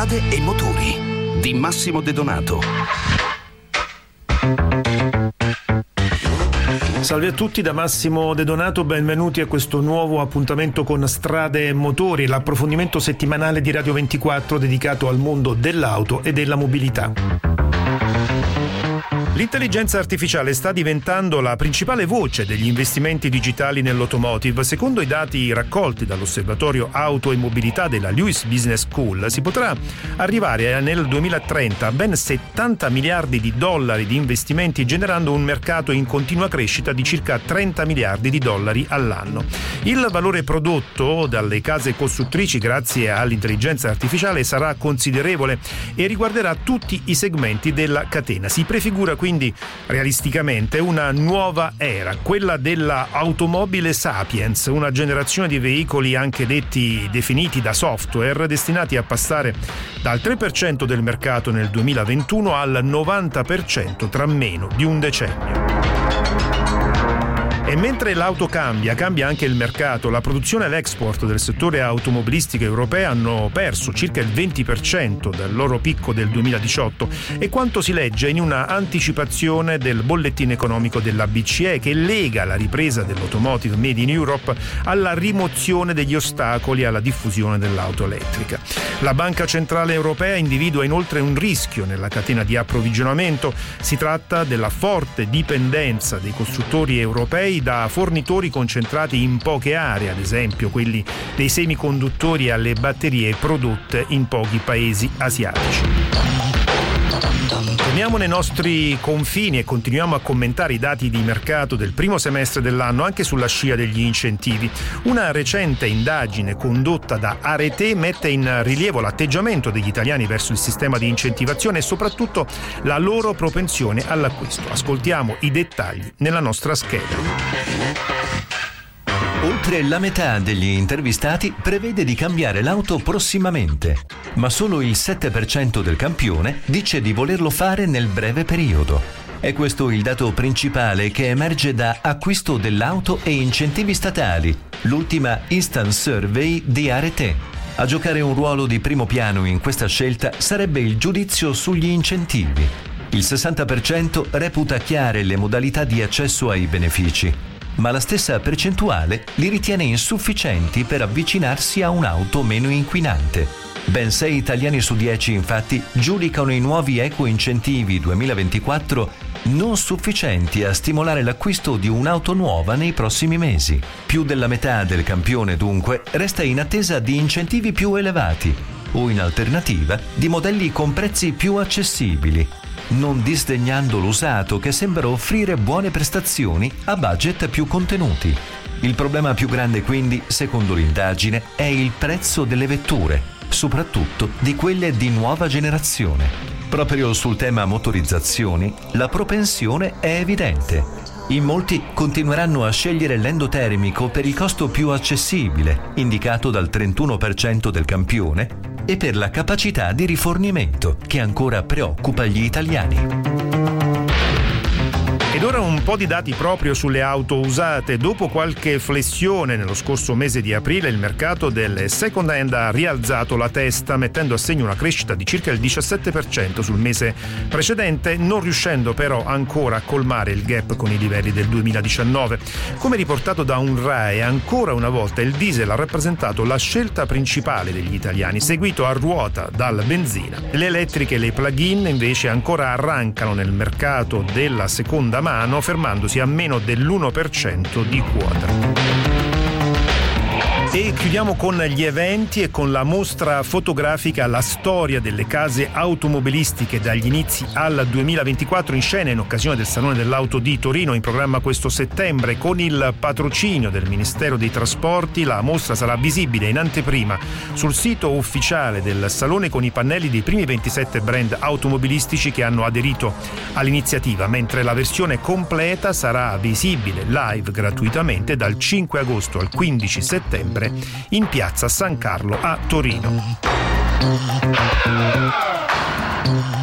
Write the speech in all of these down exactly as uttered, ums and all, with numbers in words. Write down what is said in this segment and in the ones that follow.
strade e motori di Massimo De Donato. Salve a tutti da Massimo De Donato, benvenuti a questo nuovo appuntamento con Strade e Motori, l'approfondimento settimanale di Radio ventiquattro dedicato al mondo dell'auto e della mobilità. L'intelligenza artificiale sta diventando la principale voce degli investimenti digitali nell'automotive. Secondo i dati raccolti dall'Osservatorio Auto e Mobilità della Lewis Business School, si potrà arrivare nel duemilatrenta a ben settanta miliardi di dollari di investimenti, generando un mercato in continua crescita di circa trenta miliardi di dollari all'anno. Il valore prodotto dalle case costruttrici grazie all'intelligenza artificiale sarà considerevole e riguarderà tutti i segmenti della catena. Si prefigura quindi realisticamente una nuova era, quella della automobile sapiens, una generazione di veicoli anche detti definiti da software, destinati a passare dal tre per cento del mercato nel duemilaventuno al novanta per cento tra meno di un decennio. E mentre l'auto cambia, cambia anche il mercato. La produzione e l'export del settore automobilistico europeo hanno perso circa il venti per cento dal loro picco del duemiladiciotto, e quanto si legge in una anticipazione del bollettino economico della B C E, che lega la ripresa dell'automotive made in Europe alla rimozione degli ostacoli alla diffusione dell'auto elettrica. La Banca Centrale Europea individua inoltre un rischio nella catena di approvvigionamento. Si tratta della forte dipendenza dei costruttori europei da fornitori concentrati in poche aree, ad esempio quelli dei semiconduttori alle batterie prodotte in pochi paesi asiatici. Torniamo nei nostri confini e continuiamo a commentare i dati di mercato del primo semestre dell'anno anche sulla scia degli incentivi. Una recente indagine condotta da Arete mette in rilievo l'atteggiamento degli italiani verso il sistema di incentivazione e soprattutto la loro propensione all'acquisto. Ascoltiamo i dettagli nella nostra scheda. Oltre la metà degli intervistati prevede di cambiare l'auto prossimamente, ma solo il sette per cento del campione dice di volerlo fare nel breve periodo. È questo il dato principale che emerge da Acquisto dell'auto e incentivi statali, l'ultima Instant Survey di Arete. A giocare un ruolo di primo piano in questa scelta sarebbe il giudizio sugli incentivi. Il sessanta per cento reputa chiare le modalità di accesso ai benefici, ma la stessa percentuale li ritiene insufficienti per avvicinarsi a un'auto meno inquinante. Ben sei italiani su dieci, infatti, giudicano i nuovi eco-incentivi duemilaventiquattro non sufficienti a stimolare l'acquisto di un'auto nuova nei prossimi mesi. Più della metà del campione, dunque, resta in attesa di incentivi più elevati o, in alternativa, di modelli con prezzi più accessibili, non disdegnando l'usato che sembra offrire buone prestazioni a budget più contenuti. Il problema più grande, quindi, secondo l'indagine, è il prezzo delle vetture, soprattutto di quelle di nuova generazione. Proprio sul tema motorizzazioni, la propensione è evidente. In molti continueranno a scegliere l'endotermico per il costo più accessibile, indicato dal trentuno per cento del campione, e per la capacità di rifornimento che ancora preoccupa gli italiani. Ed ora un po' di dati proprio sulle auto usate. Dopo qualche flessione nello scorso mese di aprile, il mercato delle second hand ha rialzato la testa, mettendo a segno una crescita di circa il diciassette per cento sul mese precedente, non riuscendo però ancora a colmare il gap con i livelli del duemiladiciannove. Come riportato da UNRAE, ancora una volta il diesel ha rappresentato la scelta principale degli italiani, seguito a ruota dalla benzina. Le elettriche e le plug-in invece ancora arrancano nel mercato della seconda mano, fermandosi a meno dell'uno per cento di quota. E chiudiamo con gli eventi e con la mostra fotografica La storia delle case automobilistiche dagli inizi al duemilaventiquattro, in scena in occasione del Salone dell'Auto di Torino, in programma questo settembre. Con il patrocinio del Ministero dei Trasporti, la mostra sarà visibile in anteprima sul sito ufficiale del Salone con i pannelli dei primi ventisette brand automobilistici che hanno aderito all'iniziativa, mentre la versione completa sarà visibile live gratuitamente dal cinque agosto al quindici settembre in piazza San Carlo a Torino.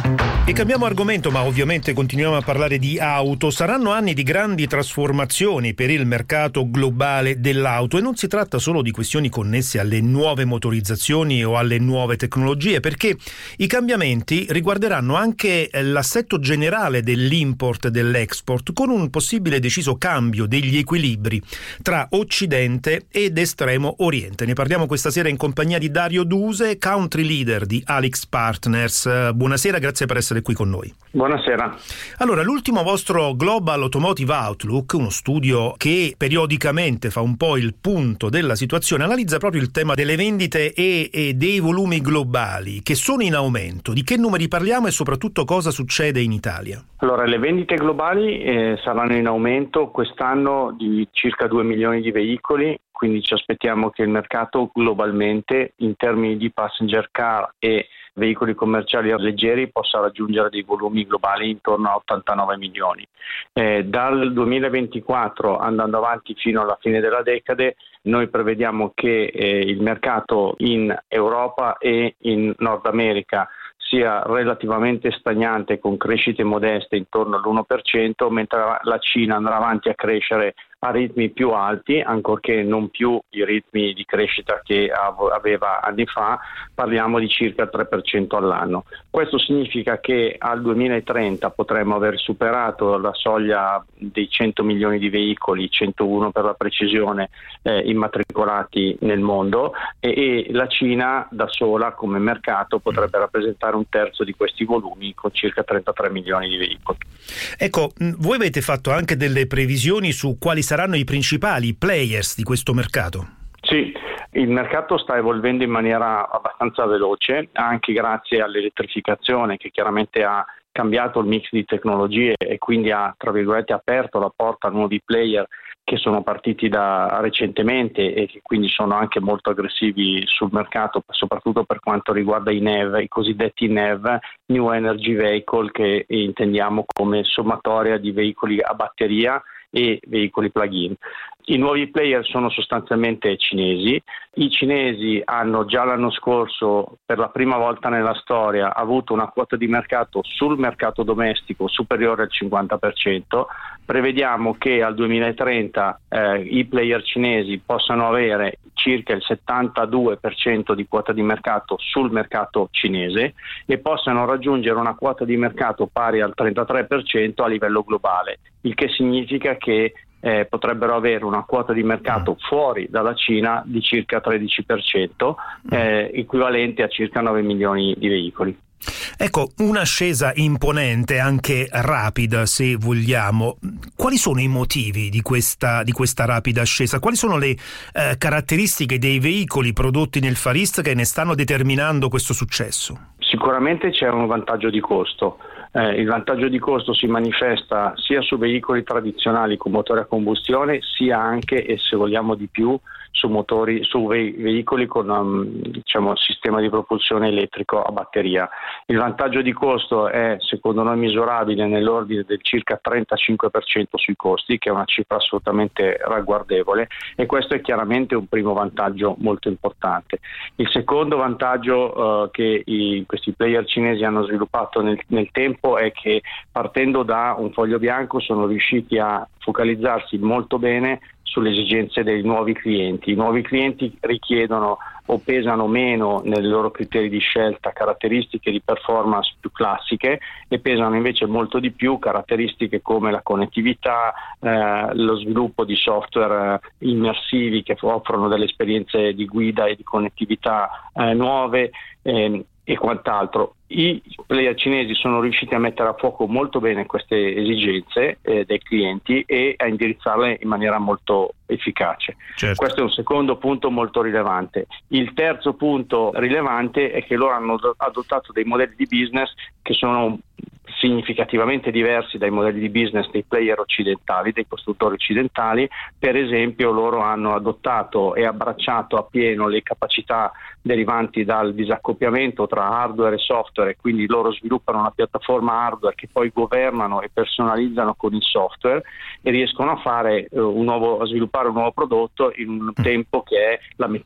E cambiamo argomento, ma ovviamente continuiamo a parlare di auto. Saranno anni di grandi trasformazioni per il mercato globale dell'auto e non si tratta solo di questioni connesse alle nuove motorizzazioni o alle nuove tecnologie, perché i cambiamenti riguarderanno anche l'assetto generale dell'import e dell'export, con un possibile deciso cambio degli equilibri tra Occidente ed Estremo Oriente. Ne parliamo questa sera in compagnia di Dario Duse, country leader di AlixPartners. Buonasera, grazie per essere qui con noi. Buonasera. Allora, l'ultimo vostro Global Automotive Outlook, uno studio che periodicamente fa un po' il punto della situazione, analizza proprio il tema delle vendite e, e dei volumi globali che sono in aumento. Di che numeri parliamo e soprattutto cosa succede in Italia? Allora, le vendite globali eh, saranno in aumento quest'anno di circa due milioni di veicoli, quindi ci aspettiamo che il mercato globalmente in termini di passenger car e veicoli commerciali leggeri possa raggiungere dei volumi globali intorno a ottantanove milioni. Eh, dal duemilaventiquattro andando avanti fino alla fine della decade noi prevediamo che eh, il mercato in Europa e in Nord America sia relativamente stagnante con crescite modeste intorno all'uno per cento, mentre la Cina andrà avanti a crescere a ritmi più alti, ancorché non più i ritmi di crescita che aveva anni fa, parliamo di circa il tre per cento all'anno. Questo significa che al duemilatrenta potremmo aver superato la soglia dei cento milioni di veicoli, centouno per la precisione, eh, immatricolati nel mondo e, e la Cina da sola come mercato potrebbe rappresentare un terzo di questi volumi con circa trentatré milioni di veicoli. Ecco, voi avete fatto anche delle previsioni su quali saranno i principali players di questo mercato? Sì, il mercato sta evolvendo in maniera abbastanza veloce, anche grazie all'elettrificazione che chiaramente ha cambiato il mix di tecnologie e quindi ha, tra virgolette, aperto la porta a nuovi player che sono partiti da recentemente e che quindi sono anche molto aggressivi sul mercato, soprattutto per quanto riguarda i N E V, i cosiddetti N E V, New Energy Vehicle, che intendiamo come sommatoria di veicoli a batteria e veicoli plug-in. I nuovi player sono sostanzialmente cinesi. I cinesi hanno già l'anno scorso, per la prima volta nella storia, avuto una quota di mercato sul mercato domestico superiore al cinquanta per cento. Prevediamo che al duemilatrenta eh, i player cinesi possano avere circa il settantadue per cento di quota di mercato sul mercato cinese e possano raggiungere una quota di mercato pari al trentatré per cento a livello globale, il che significa che Eh, potrebbero avere una quota di mercato fuori dalla Cina di circa tredici per cento, eh, equivalente a circa nove milioni di veicoli. Ecco, un'ascesa imponente, anche rapida se vogliamo. Quali sono i motivi di questa, di questa rapida ascesa? Quali sono le eh, caratteristiche dei veicoli prodotti nel Far East che ne stanno determinando questo successo? Sicuramente c'è un vantaggio di costo. Eh, il vantaggio di costo si manifesta sia su veicoli tradizionali con motore a combustione, sia anche, e se vogliamo di più, su motori, su ve- veicoli con um, diciamo, sistema di propulsione elettrico a batteria. Il vantaggio di costo è, secondo noi, misurabile nell'ordine del circa trentacinque per cento sui costi, che è una cifra assolutamente ragguardevole, e questo è chiaramente un primo vantaggio molto importante. Il secondo vantaggio uh, che i, questi player cinesi hanno sviluppato nel, nel tempo è che, partendo da un foglio bianco, sono riusciti a focalizzarsi molto bene sulle esigenze dei nuovi clienti. I nuovi clienti richiedono o pesano meno nei loro criteri di scelta caratteristiche di performance più classiche e pesano invece molto di più caratteristiche come la connettività, eh, lo sviluppo di software eh, immersivi che offrono delle esperienze di guida e di connettività eh, nuove eh, e quant'altro. I player cinesi sono riusciti a mettere a fuoco molto bene queste esigenze eh, dei clienti e a indirizzarle in maniera molto efficace. Certo. Questo è un secondo punto molto rilevante. Il terzo punto rilevante è che loro hanno adottato dei modelli di business che sono significativamente diversi dai modelli di business dei player occidentali, dei costruttori occidentali. Per esempio, loro hanno adottato e abbracciato appieno le capacità derivanti dal disaccoppiamento tra hardware e software, e quindi loro sviluppano una piattaforma hardware che poi governano e personalizzano con il software e riescono a fare eh, un nuovo, a sviluppare un nuovo prodotto in un tempo che è la metà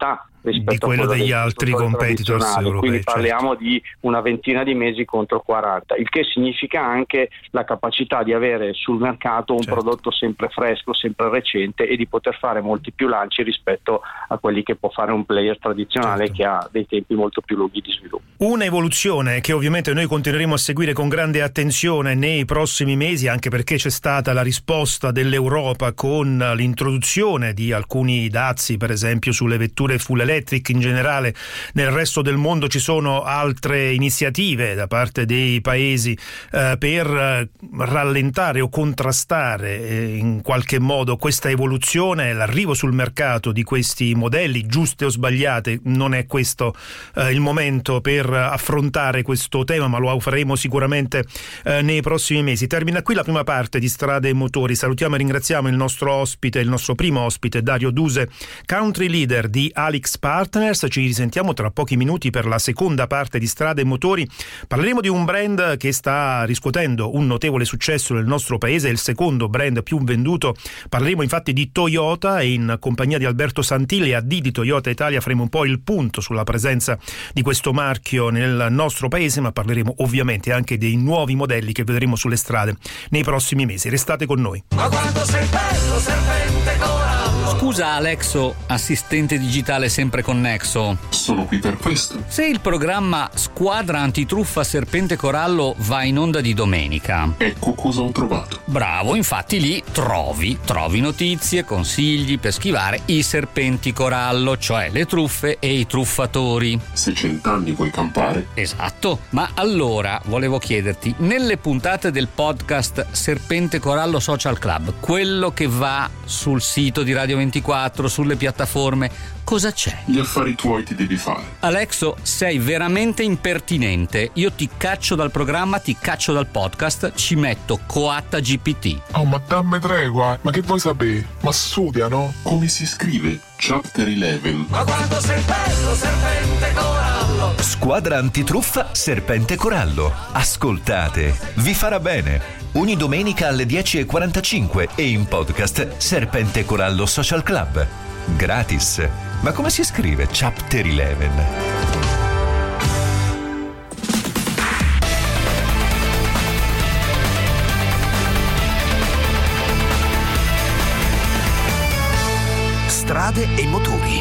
rispetto di quello a quello degli altri competitors europei. Quindi certo. parliamo di una ventina di mesi contro quaranta, il che significa anche la capacità di avere sul mercato un certo. prodotto sempre fresco, sempre recente e di poter fare molti più lanci rispetto a quelli che può fare un player tradizionale certo. che ha dei tempi molto più lunghi di sviluppo. Un'evoluzione che ovviamente noi continueremo a seguire con grande attenzione nei prossimi mesi, anche perché c'è stata la risposta dell'Europa con l'introduzione di alcuni dazi, per esempio sulle vetture full electric. In generale nel resto del mondo ci sono altre iniziative da parte dei paesi eh, per rallentare o contrastare eh, in qualche modo questa evoluzione, l'arrivo sul mercato di questi modelli, giuste o sbagliate, non è questo eh, il momento per affrontare questo tema, ma lo faremo sicuramente eh, nei prossimi mesi. Termina qui la prima parte di Strade e Motori. Salutiamo e ringraziamo il nostro ospite, il nostro primo ospite, Dario Duse, country leader di Alix Partners. Ci risentiamo tra pochi minuti per la seconda parte di Strade e Motori. Parleremo di un brand che sta riscuotendo un notevole successo nel nostro paese, è il secondo brand più venduto. Parleremo infatti di Toyota e in compagnia di Alberto Santilli, A D di Toyota Italia, faremo un po' il punto sulla presenza di questo marchio nel nostro paese, ma parleremo ovviamente anche dei nuovi modelli che vedremo sulle strade nei prossimi mesi. Restate con noi. Ma quando sei bello, serpente corallo. Scusa Alexo, assistente digitale sempre connesso. Sono qui per questo. Se il programma Squadra Antitruffa Serpente Corallo va in onda di domenica. Ecco cosa ho trovato. Bravo, infatti lì trovi, trovi notizie, consigli per schivare i serpenti corallo, cioè le truffe e i truffatori. Se cent'anni vuoi campare? Esatto, ma allora volevo chiederti, nelle puntate del podcast Serpente Corallo Social Club, quello che va sul sito di Radio ventiquattro, sulle piattaforme, cosa c'è? Gli affari tuoi ti devi fare. Alexo, sei veramente impertinente. Io ti caccio dal programma, ti caccio dal podcast, ci metto coatta G P T. Oh, ma dammi tregua, ma che vuoi sapere? Ma studiano? Come si scrive? Chapter undici. Ma quando sei bello, serpente corallo. Squadra Antitruffa Serpente Corallo. Ascoltate, vi farà bene. Ogni domenica alle dieci e quarantacinque e in podcast Serpente Corallo Social Club. Gratis. Ma come si scrive Chapter undici? Strade e Motori.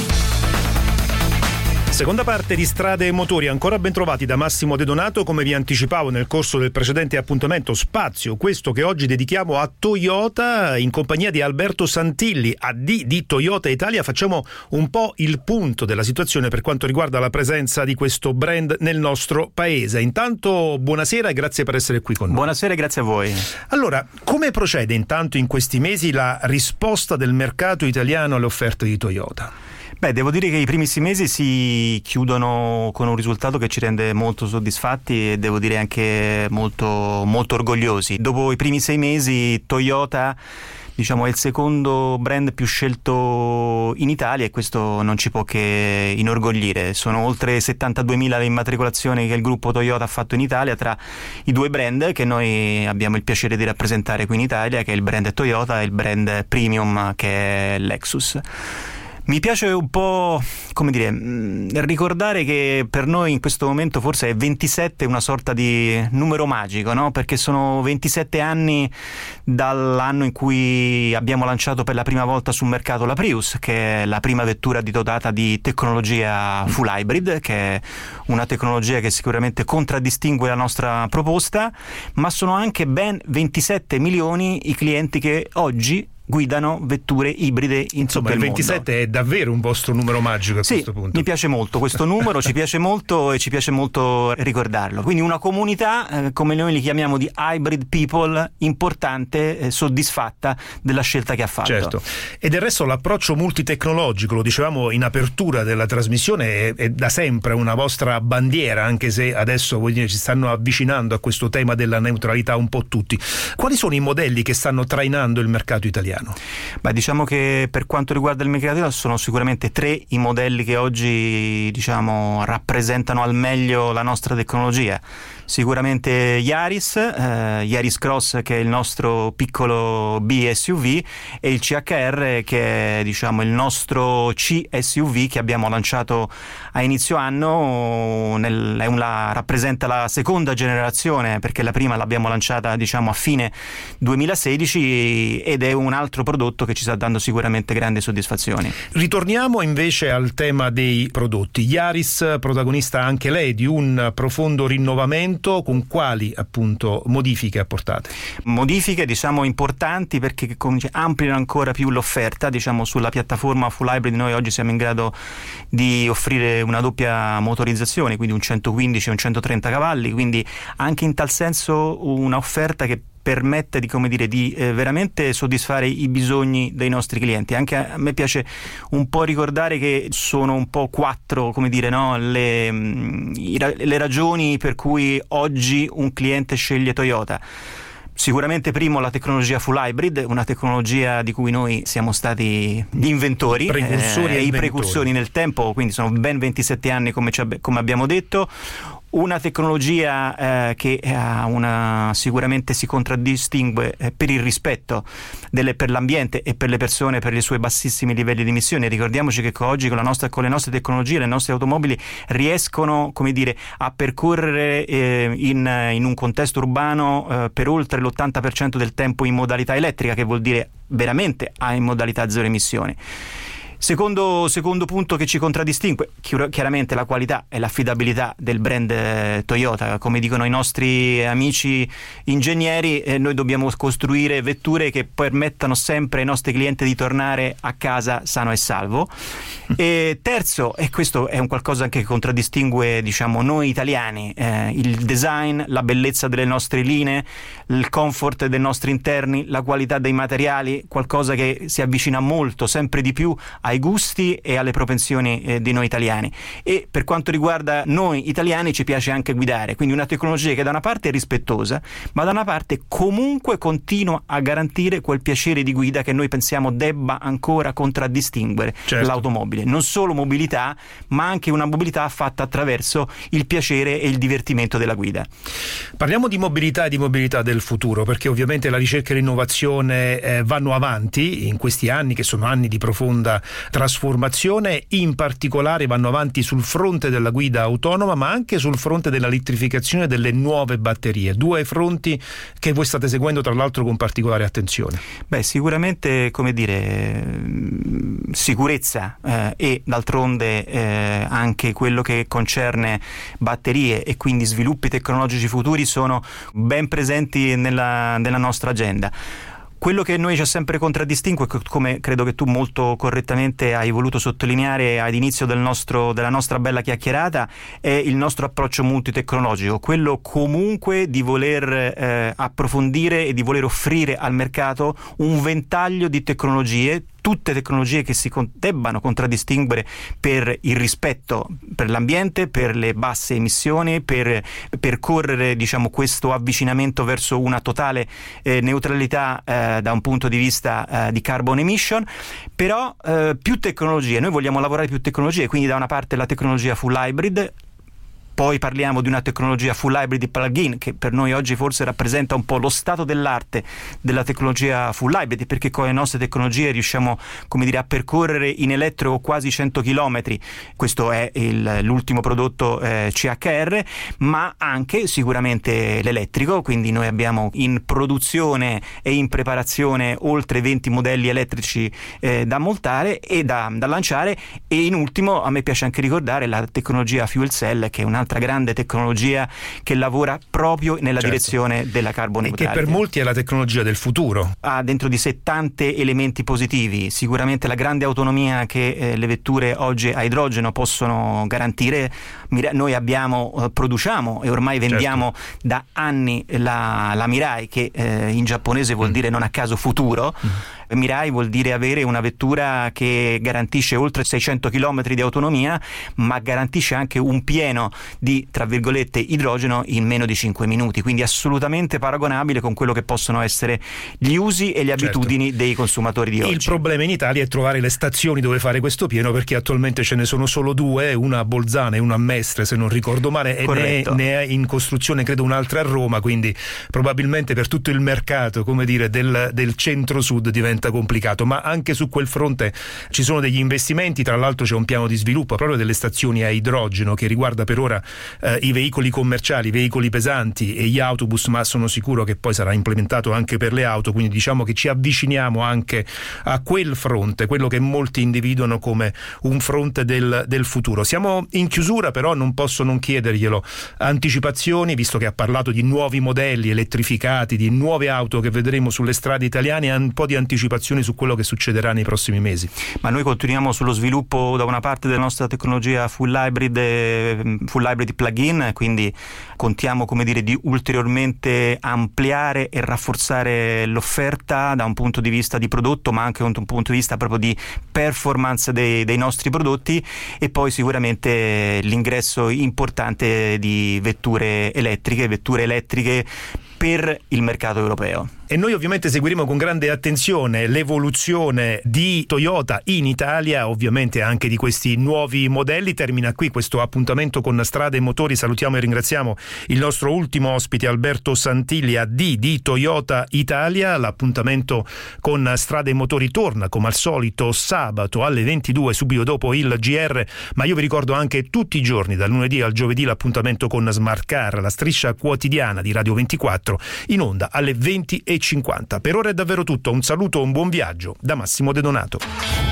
Seconda parte di Strade e Motori, ancora ben trovati da Massimo De Donato. Come vi anticipavo nel corso del precedente appuntamento, spazio questo che oggi dedichiamo a Toyota in compagnia di Alberto Santilli, A D di Toyota Italia. Facciamo un po' il punto della situazione per quanto riguarda la presenza di questo brand nel nostro paese. Intanto buonasera e grazie per essere qui con noi. Buonasera e grazie a voi. Allora, come procede intanto in questi mesi la risposta del mercato italiano alle offerte di Toyota? Beh, devo dire che i primissimi mesi si chiudono con un risultato che ci rende molto soddisfatti e devo dire anche molto, molto orgogliosi. Dopo i primi sei mesi Toyota, diciamo, è il secondo brand più scelto in Italia e questo non ci può che inorgoglire. Sono oltre settantaduemila le immatricolazioni che il gruppo Toyota ha fatto in Italia tra i due brand che noi abbiamo il piacere di rappresentare qui in Italia, che è il brand Toyota e il brand premium che è Lexus. Mi piace un po', come dire, ricordare che per noi in questo momento forse è ventisette una sorta di numero magico, no? Perché sono ventisette anni dall'anno in cui abbiamo lanciato per la prima volta sul mercato la Prius, che è la prima vettura dotata di tecnologia full hybrid, che è una tecnologia che sicuramente contraddistingue la nostra proposta, ma sono anche ben ventisette milioni i clienti che oggi guidano vetture ibride in Insomma, tutto il il ventisette mondo. È davvero un vostro numero magico a sì, questo punto. Mi piace molto questo numero, ci piace molto e ci piace molto ricordarlo. Quindi una comunità, eh, come noi li chiamiamo, di hybrid people, importante, eh, soddisfatta della scelta che ha fatto. Certo. E del resto l'approccio multitecnologico, lo dicevamo in apertura della trasmissione, è, è da sempre una vostra bandiera, anche se adesso vuol dire, ci stanno avvicinando a questo tema della neutralità un po' tutti. Quali sono i modelli che stanno trainando il mercato italiano? italiano? Beh, diciamo che per quanto riguarda il mercato italiano sono sicuramente tre i modelli che oggi, diciamo, rappresentano al meglio la nostra tecnologia. Sicuramente Yaris, eh, Yaris Cross, che è il nostro piccolo B S U V, e il C H R, che è, diciamo, il nostro C S U V che abbiamo lanciato a inizio anno. Nel, è una, rappresenta la seconda generazione, perché la prima l'abbiamo lanciata, diciamo, a fine duemilasedici, ed è un altro prodotto che ci sta dando sicuramente grandi soddisfazioni. Ritorniamo invece al tema dei prodotti. Yaris, protagonista anche lei di un profondo rinnovamento. Con quali, appunto, modifiche apportate? Modifiche, diciamo, importanti, perché ampliano ancora più l'offerta, diciamo, sulla piattaforma full hybrid. Noi oggi siamo in grado di offrire una doppia motorizzazione, quindi un centoquindici e un centotrenta cavalli, quindi anche in tal senso un'offerta che permette di, come dire, di eh, veramente soddisfare i bisogni dei nostri clienti. Anche a me piace un po' ricordare che sono un po' quattro, come dire, no, le, le ragioni per cui oggi un cliente sceglie Toyota. Sicuramente primo la tecnologia full hybrid, una tecnologia di cui noi siamo stati gli inventori, precursori eh, e i precursori nel tempo, quindi sono ben ventisette anni come, come abbiamo detto. Una tecnologia eh, che ha una, sicuramente si contraddistingue eh, per il rispetto delle, per l'ambiente e per le persone, per i suoi bassissimi livelli di emissioni. Ricordiamoci che oggi con, la nostra, con le nostre tecnologie le nostre automobili riescono, come dire, a percorrere eh, in, in un contesto urbano eh, per oltre l'ottanta per cento del tempo in modalità elettrica, che vuol dire veramente a in modalità zero emissioni. Secondo, secondo punto che ci contraddistingue, chiaramente la qualità e l'affidabilità del brand eh, Toyota. Come dicono i nostri amici ingegneri, eh, noi dobbiamo costruire vetture che permettano sempre ai nostri clienti di tornare a casa sano e salvo. E terzo, e questo è un qualcosa anche che contraddistingue, diciamo, noi italiani, eh, il design, la bellezza delle nostre linee, il comfort dei nostri interni, la qualità dei materiali, qualcosa che si avvicina molto, sempre di più, ai gusti e alle propensioni eh, di noi italiani. E per quanto riguarda noi italiani ci piace anche guidare, quindi una tecnologia che da una parte è rispettosa, ma da una parte comunque continua a garantire quel piacere di guida che noi pensiamo debba ancora contraddistinguere, certo, l'automobile. Non solo mobilità, ma anche una mobilità fatta attraverso il piacere e il divertimento della guida. Parliamo di mobilità e di mobilità del futuro, perché ovviamente la ricerca e l'innovazione eh, vanno avanti in questi anni, che sono anni di profonda trasformazione. In particolare vanno avanti sul fronte della guida autonoma, ma anche sul fronte dell'elettrificazione delle nuove batterie. Due fronti che voi state seguendo, tra l'altro, con particolare attenzione. Beh, sicuramente, come dire, sicurezza eh, e d'altronde eh, anche quello che concerne batterie e quindi sviluppi tecnologici futuri sono ben presenti nella, nella nostra agenda. Quello che noi ci ha sempre contraddistingue, come credo che tu molto correttamente hai voluto sottolineare ad inizio del nostro, della nostra bella chiacchierata, è il nostro approccio multitecnologico, quello comunque di voler eh, approfondire e di voler offrire al mercato un ventaglio di tecnologie, tutte tecnologie che si con- debbano contraddistinguere per il rispetto per l'ambiente, per le basse emissioni, per percorrere, diciamo, questo avvicinamento verso una totale eh, neutralità eh, da un punto di vista eh, di carbon emission. Però eh, più tecnologie, noi vogliamo lavorare più tecnologie, quindi da una parte la tecnologia full hybrid, poi parliamo di una tecnologia full hybrid plug-in che per noi oggi forse rappresenta un po' lo stato dell'arte della tecnologia full hybrid, perché con le nostre tecnologie riusciamo, come dire, a percorrere in elettrico quasi cento chilometri. Questo è il, l'ultimo prodotto eh, C H R, ma anche sicuramente l'elettrico, quindi noi abbiamo in produzione e in preparazione oltre venti modelli elettrici eh, da montare e da, da lanciare. E in ultimo a me piace anche ricordare la tecnologia fuel cell, che è un'altra grande tecnologia che lavora proprio nella certo. direzione della carbon neutrality. E che per molti è la tecnologia del futuro. Ha dentro di sé tanti elementi positivi, sicuramente la grande autonomia che eh, le vetture oggi a idrogeno possono garantire. Noi abbiamo, eh, produciamo e ormai vendiamo certo. da anni la, la Mirai, che eh, in giapponese vuol mm. dire non a caso futuro, mm. Mirai vuol dire avere una vettura che garantisce oltre seicento chilometri di autonomia, ma garantisce anche un pieno di, tra virgolette, idrogeno in meno di cinque minuti, quindi assolutamente paragonabile con quello che possono essere gli usi e le abitudini certo. dei consumatori di oggi. Il problema in Italia è trovare le stazioni dove fare questo pieno, perché attualmente ce ne sono solo due, una a Bolzano e una a Mestre, se non ricordo male, e ne è, ne è in costruzione credo un'altra a Roma, quindi probabilmente per tutto il mercato, come dire, del, del centro-sud diventa complicato, ma anche su quel fronte ci sono degli investimenti. Tra l'altro c'è un piano di sviluppo proprio delle stazioni a idrogeno che riguarda per ora eh, i veicoli commerciali, i veicoli pesanti e gli autobus, ma sono sicuro che poi sarà implementato anche per le auto, quindi diciamo che ci avviciniamo anche a quel fronte, quello che molti individuano come un fronte del, del futuro. Siamo in chiusura, però non posso non chiederglielo, anticipazioni, visto che ha parlato di nuovi modelli elettrificati, di nuove auto che vedremo sulle strade italiane, un po' di anticipazioni su quello che succederà nei prossimi mesi. Ma noi continuiamo sullo sviluppo da una parte della nostra tecnologia full hybrid, full hybrid plug-in, quindi contiamo, come dire, di ulteriormente ampliare e rafforzare l'offerta da un punto di vista di prodotto, ma anche da un punto di vista proprio di performance dei, dei nostri prodotti, e poi sicuramente l'ingresso importante di vetture elettriche, vetture elettriche per il mercato europeo. E noi ovviamente seguiremo con grande attenzione l'evoluzione di Toyota in Italia, ovviamente anche di questi nuovi modelli. Termina qui questo appuntamento con Strade e Motori. Salutiamo e ringraziamo il nostro ultimo ospite, Alberto Santilli, A D di Toyota Italia. L'appuntamento con Strade e Motori torna come al solito sabato alle ventidue, subito dopo il G R, ma io vi ricordo anche tutti i giorni, dal lunedì al giovedì, l'appuntamento con Smart Car, la striscia quotidiana di Radio ventiquattro, in onda alle venti e cinquanta. Per ora è davvero tutto, un saluto, un buon viaggio da Massimo De Donato.